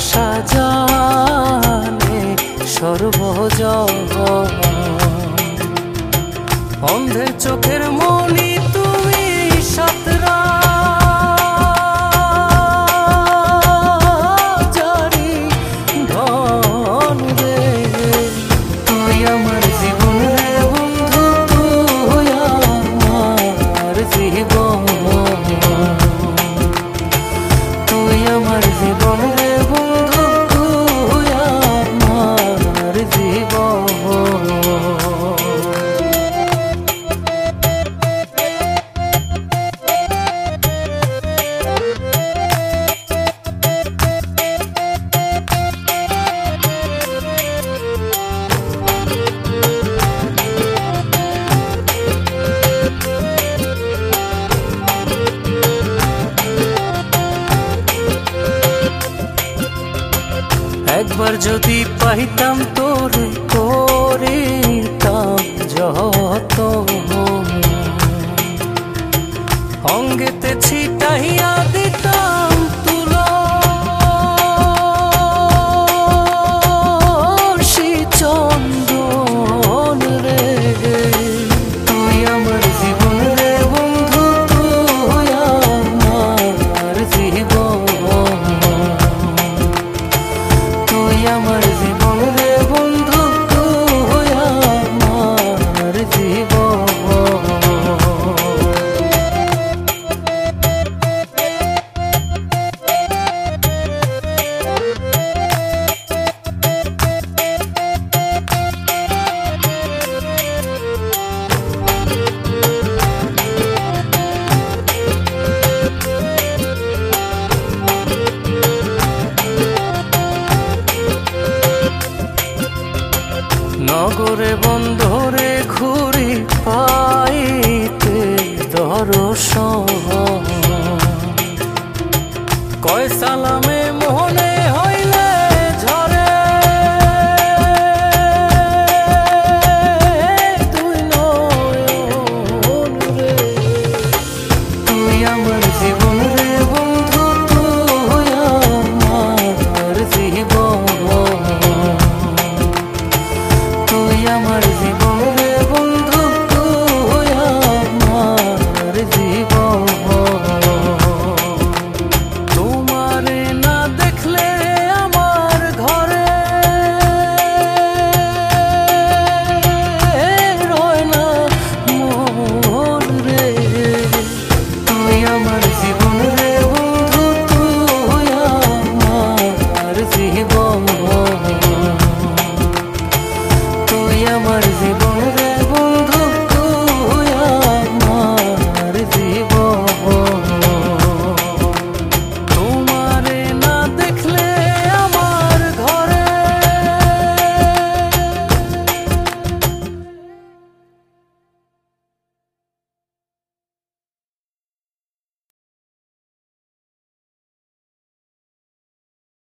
ভাষা জানে সর্বজন। অন্ধের চোখের মনি তুমি সাতরা জারি ধন রে। তুই আমার জীবন রে বন্ধু, তুই আমার জীবন, তুই আমার জীবন রে বন্ধু, তুই আমার জীবন। একবার যদি পাইতাম তোরে করিতাম যত, অঙ্গেতে ছিটাইয়া দিতাম তুলসী চন্দন রে। তুই আমার জীবন রে বন্ধু, তুই আমার জীবন, তুই আমার জীবন রে বন্ধু, তুই আমার জীবন। নগরে বন্ধরে ঘুরি পাইতে দর্শন, কয় সালাম